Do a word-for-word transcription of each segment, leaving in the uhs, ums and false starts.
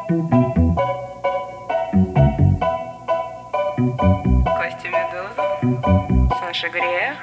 Костя Медуза, Саша Грех,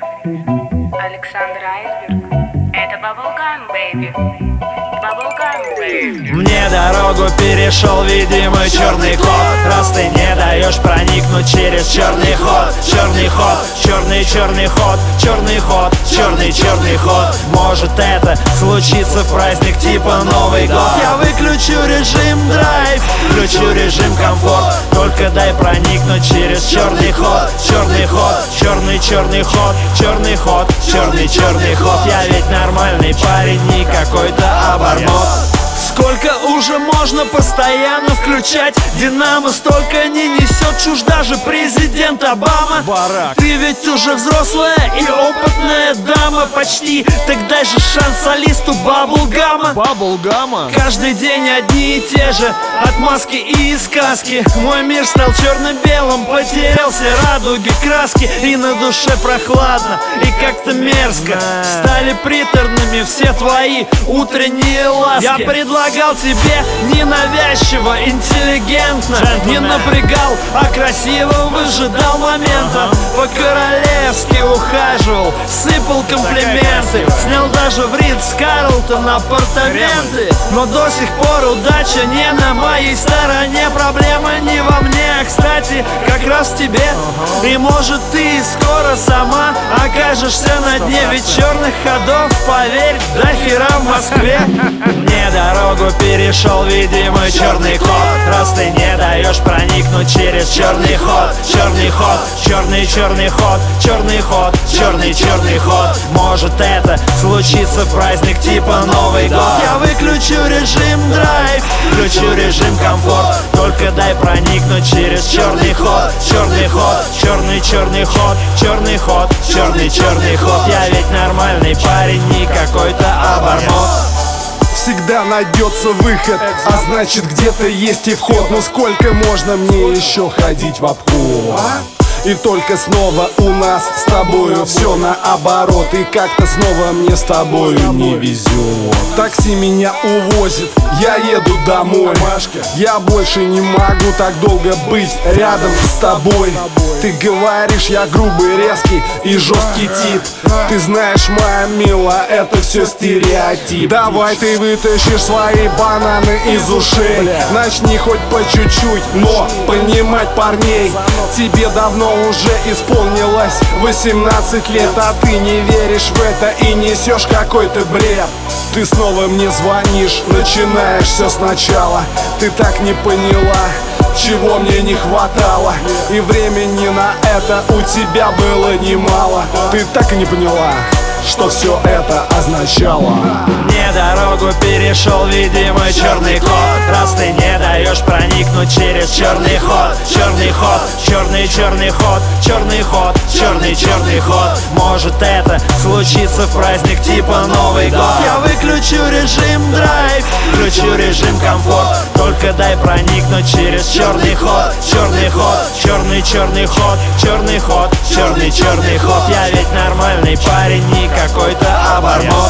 Александр Айсберг. Это Bubblegum, baby. Bubblegum, baby. Мне дорогу перешел видимый черный кот. Раз ты не даешь проникнуть через черный ход. Черный ход, черный черный ход, черный ход, черный черный ход. Может это случится в праздник типа Новый год. Я выключу режим драйв, включу режим комфорт. Только дай проникнуть через черный ход. Черный ход, черный черный ход, черный ход, черный черный ход. Я ведь нормальный парень, не какой-то обормот. Сколько уже можно постоянно включать Динамо, столько не несет чушь даже президент Обама. Барак. Ты ведь уже взрослая и опытная дама почти. Так дай же шанс солисту Bubblegum. Bubblegum. Каждый день одни и те же отмазки и сказки. Мой мир стал черно-белым, потерял все радуги, краски. И на душе прохладно и как-то мерзко. Стали приторными все твои утренние ласки. Я предлагал тебе ненавязчиво, интеллигентно, не напрягал, а красиво выжидал момента. По-королевски ухаживал, сыпал комплименты, снял даже в Ридс-Карлтон апартаменты. Но до сих пор удача не на моей стороне. Проблема не во мне, а, кстати, как раз в тебе. И может ты скоро сама окажешься на дне. Ведь черных ходов, поверь, до хера в Москве. Мне дорогу перешел видимый черный кот. Раз ты не даешь проникнуть через черный ход. Черный ход, черный черный ход, черный ход, черный черный ход. Может это случится в праздник типа Новый год. Я выключу режим драйв, включу режим комфорт. Только дай проникнуть через черный ход. Черный ход, черный черный ход, черный ход, черный черный ход. Я ведь нормальный парень, не какой-то обормот. Всегда найдется выход, а значит где-то есть и вход. Но сколько можно мне еще ходить в обход? И только снова у нас с тобою все наоборот. И как-то снова мне с тобою не везет. Такси меня увозит, я еду домой. Я больше не могу так долго быть рядом с тобой. Ты говоришь, я грубый, резкий и жесткий тип. Ты знаешь, моя мила, это все стереотип. Давай ты вытащишь свои бананы из ушей. Начни хоть по чуть-чуть, но понимать парней. Тебе давно уже исполнилось восемнадцать лет, а ты не веришь в это и несешь какой-то бред. Ты снова мне звонишь, начинаешь все сначала. Ты так не поняла, чего мне не хватало. И времени на это у тебя было немало. Ты так и не поняла, что все это означало. Мне дорогу перешел видимый черный кот. Раз ты не даешь проникнуть через черный ход. Черный ход, черный черный ход, черный ход, черный черный ход. Может это случится в праздник типа Новый год. Я выключу режим драйв, включу режим комфорт. Только дай проникнуть через черный ход. Черный ход, черный черный ход, черный ход, черный черный ход. Я ведь нормальный парень, не какой-то обормот.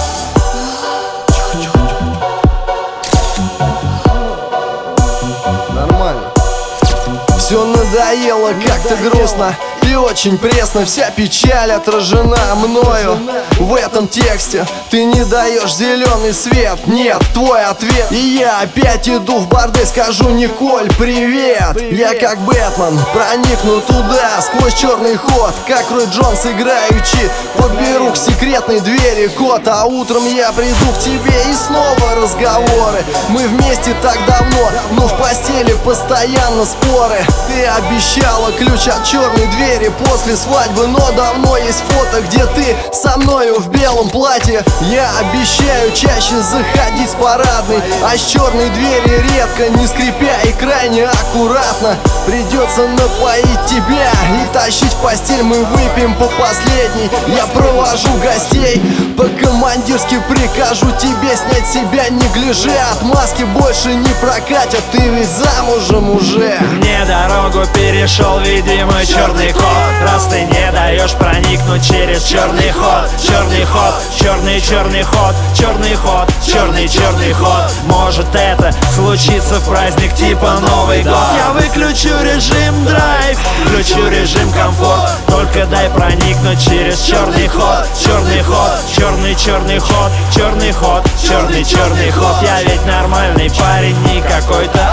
Нормально. Все надоело, как-то грустно и очень пресно. Вся печаль отражена мною в этом тексте. Ты не даешь зеленый свет, нет, твой ответ. И я опять иду в бордель, скажу: Николь, привет. Я как Бэтмен проникну туда сквозь черный ход, как Рой Джонс играючи подберу к секретной двери код. А утром я приду к тебе и снова разговоры. Мы вместе так давно, но в постели постоянно споры. Ты обещала ключ от черной двери после свадьбы, но давно есть фото, где ты со мною в белом платье. Я обещаю чаще заходить с парадной, а с черной двери редко, не скрипя и крайне аккуратно. Придется напоить тебя и тащить в постель. Мы выпьем по последней. Я провожу гостей, по-командирски прикажу тебе снять себя неглиже. Отмазки больше не прокатят, ты ведь замужем уже. Мне дорогу перешел видимый черный кот. ход. Раз ты не даешь проникнуть через черный ход, черный ход, черный черный ход, черный ход, черный черный ход. Может это случится в праздник типа Новый год. Я выключу режим драйв, включу режим комфорт. Только дай проникнуть через черный ход, черный ход, черный черный ход, черный ход, черный черный ход. Я ведь нормальный парень, не какой-то